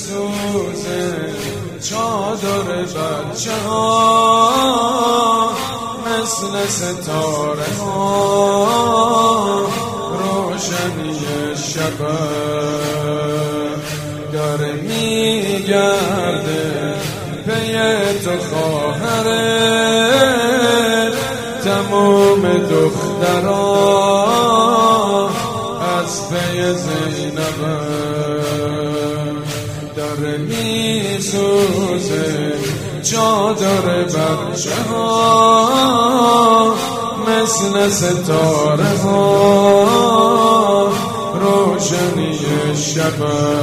سوزه چادر بچه ها مثل ستاره ها روشنی شب داره میگرده پی تو خواهره تمام دخترها از پی زینب داره میسوزه چادر بچه ها مثل ستاره ها روشنی شب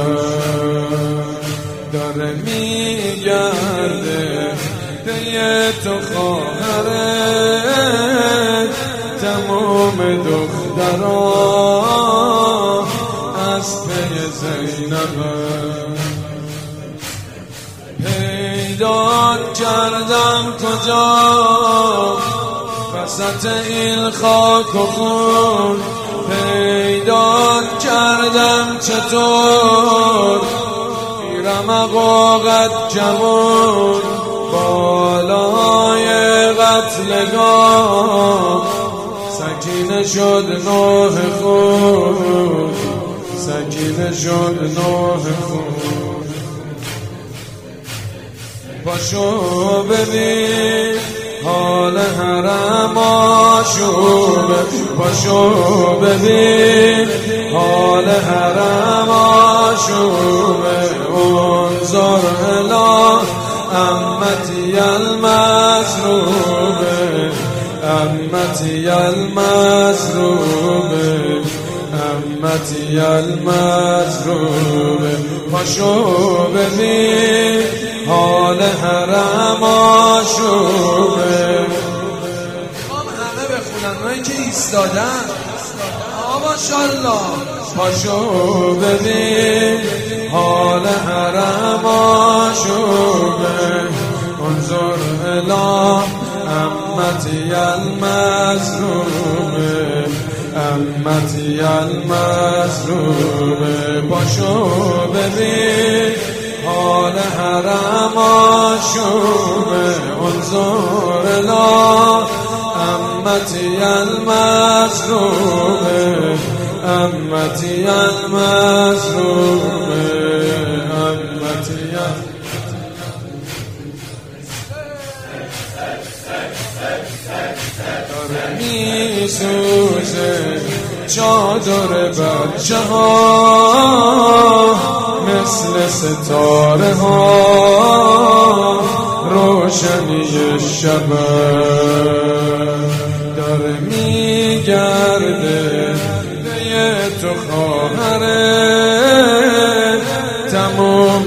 داره میگرده پی تو خواهره تمام دخترها از پی زینب پیدا کردم کجا وسط این خاک و خون پیدا کردم چطور رمق و قد جوون بالای قتلگاه سکینه شد نوح خون سکینه شد نوح خون پاشو ببین حال حرم آشوبه پاشو ببین حال حرم آشوبه انظر الی امتی المظلومه امتی المظلومه امتی المظلومه پاشو ببین حال حرم آشوبه همه بخونن اونایی که ایستادن ماشاءالله پاشو ببین حال حرم آشوبه انظر الی امتی المظلومه امتی المظلومه پاشو ببین حال حرم آشوبه انظر الی امتی المظلومه امتی المظلومه امتی داره میسوزه چادر بچه ها مثل ستاره ها روشنی شب داره میگرده پی تو خواهره تمام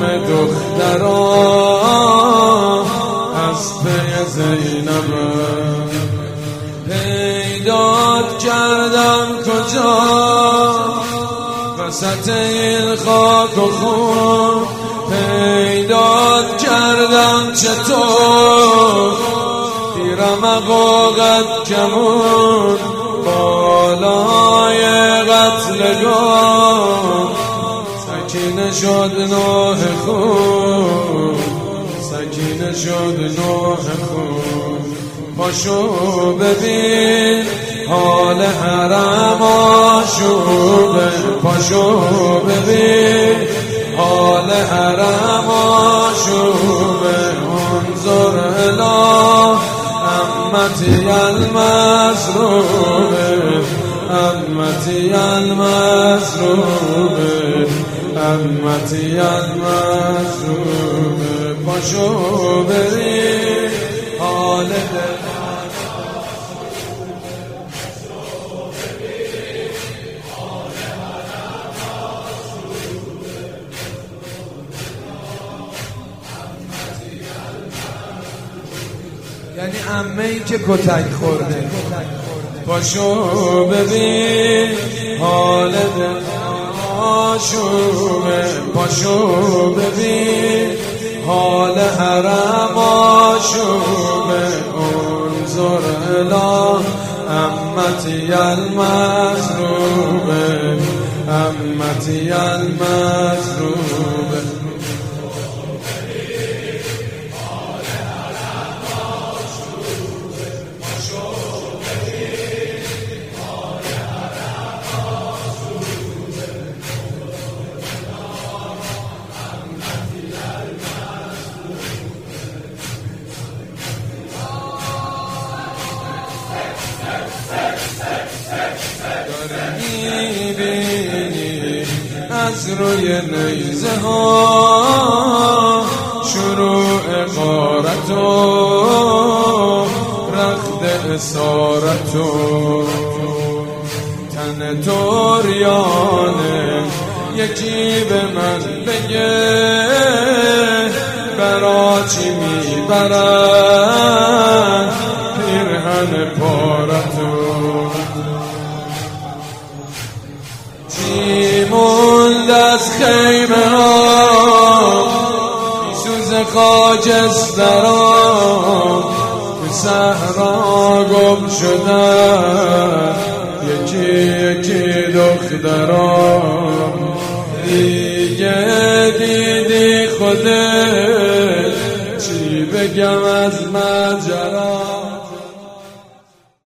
دخترها از پی زینب پیدا کردم کجا وسط این خاک و خون پیدا کردم چطور رمق و قد کمون بالای قتلگاه سکینه شد نوح خون سکینه شد نوح خون پاشو ببین حال حرم آشوبه پاشو ببین حال حرم آشوبه انظر الی امتی المظلومه امتی المظلومه امتی المظلومه پاشو ببین حال یعنی عمه‌ای که کتک خورده پاشو ببین حال دل آشوبه پاشو ببین حال حرم آشوبه انظر الی امتی المظلومه امتی المظلومه روی نیزه ها شروع غارت و رخت اسارت و تن توریانه. یکی به من بگه برا چی میبرن پیرهن پارتو. چی موند از خیمه ها میسوز خاکستران به صحرا گم شدن یکی یکی دختران. دیگه دیدی خودت چی بگم از ماجرا.